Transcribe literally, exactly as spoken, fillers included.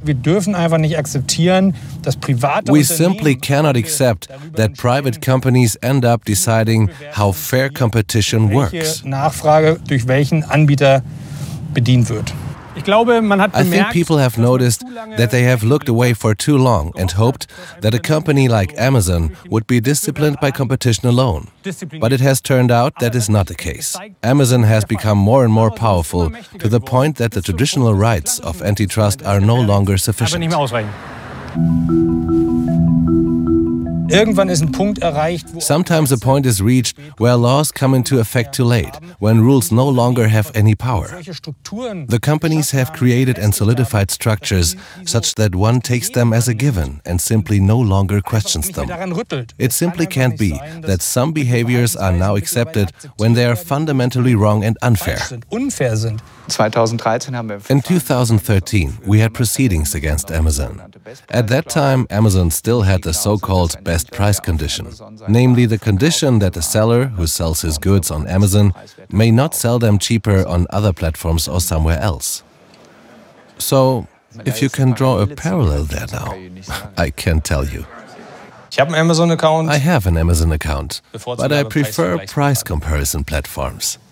Wir dürfen einfach nicht akzeptieren, dass private We simply cannot accept that private companies end up deciding how fair competition works. Nachfrage durch welchen Anbieter bedient wird. I think people have noticed that they have looked away for too long and hoped that a company like Amazon would be disciplined by competition alone. But it has turned out that is not the case. Amazon has become more and more powerful to the point that the traditional rights of antitrust are no longer sufficient. Irgendwann ist ein Punkt erreicht, wo Sometimes a point is reached where laws come into effect too late, when rules no longer have any power. The companies have created and solidified structures such that one takes them as a given and simply no longer questions them. It simply can't be that some behaviors are now accepted when they are fundamentally wrong and unfair. In two thousand thirteen, we had proceedings against Amazon. At that time, Amazon still had the so-called best price condition, namely the condition that the seller who sells his goods on Amazon may not sell them cheaper on other platforms or somewhere else. So, if you can draw a parallel there now, I can tell you. Ich habe einen Amazon-Account. I have an Amazon account, but I prefer price comparison platforms.